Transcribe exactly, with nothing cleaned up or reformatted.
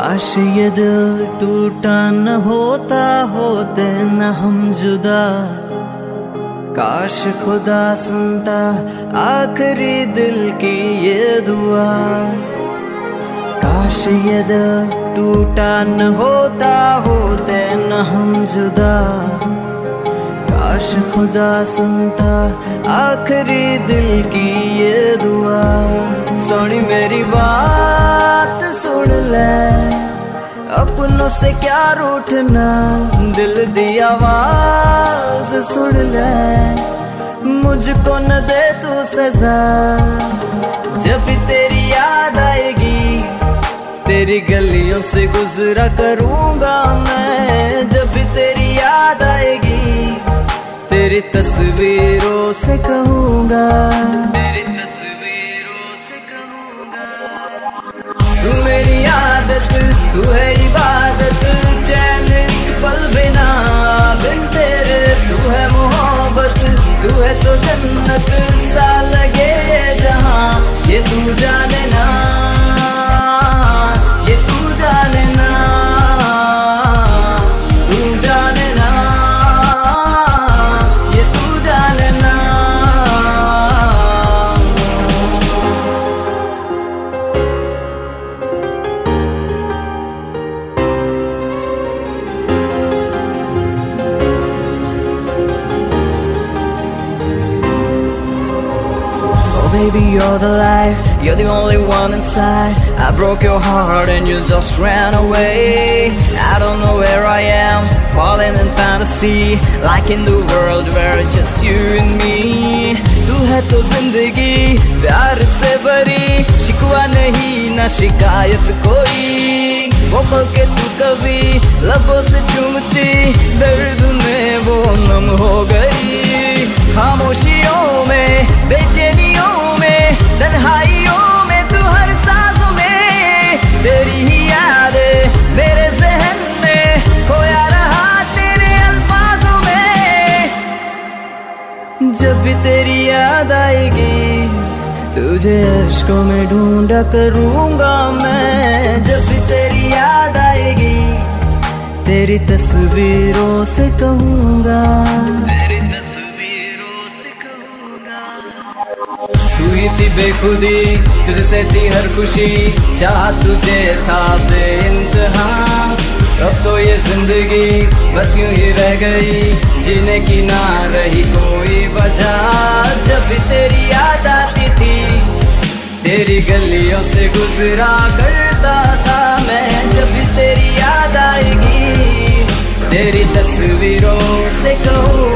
काश ये दिल टूटा न होता, होते न हम जुदा। काश खुदा सुनता आखिरी दिल की ये दुआ। काश ये दिल टूटा न होता, होते न हम जुदा। काश खुदा सुनता आखिरी दिल की ये दुआ। सुनी मेरी बात सुन ले, अपनों से क्या रूठना, दिल दी आवाज सुन ले। मुझको न दे तू सजा, जब भी तेरी याद आएगी तेरी गलियों से गुजरा करूंगा मैं। जब भी तेरी याद आएगी तेरी तस्वीरों से कहूंगा, तेरी तस्वीरों से कहूंगा। तू मेरी आदत, तू है इबादत, चैन पल बिना बिन तेरे। तू है मोहब्बत, तू है तो जन्नत सा लगे जहां। ये तू जाने ना, ये तू जाने ना, तू जाने ना, ये तू जाने ना। Baby, you're the light, you're the only one inside. I broke your heart and you just ran away. I don't know where I am, falling in fantasy, like in the world where it's just you and me. तू है तो जिंदगी प्यार से भरी, शिकवा नहीं ना शिकायत कोई। वो पल के तू कभी लबों से चूमती, दर्द में वो नम हो गई। खामोशियों में, बेचैनियों में, तन्हाइयों में, तू हर सांसों में। तेरी ही यादें मेरे ज़हन में, खोया रहा तेरे अल्फाजों में। जब भी तेरी याद आएगी तुझे अश्कों में ढूंढा करूंगा मैं। जब भी तेरी याद आएगी तेरी तस्वीरों से कहूंगा, तेरी तस्वीरों से कहूंगा। तू ही थी बेखुदी, तुझसे थी हर खुशी, चाह तुझे था बेइंतहा। अब तो ये जिंदगी बस यूं ही रह गई, जीने की ना रही कोई वजह। जब भी तेरी याद आती थी तेरी गलियों से गुजरा करता था मैं। जब भी तेरी याद आएगी तेरी तस्वीरों से कहूँ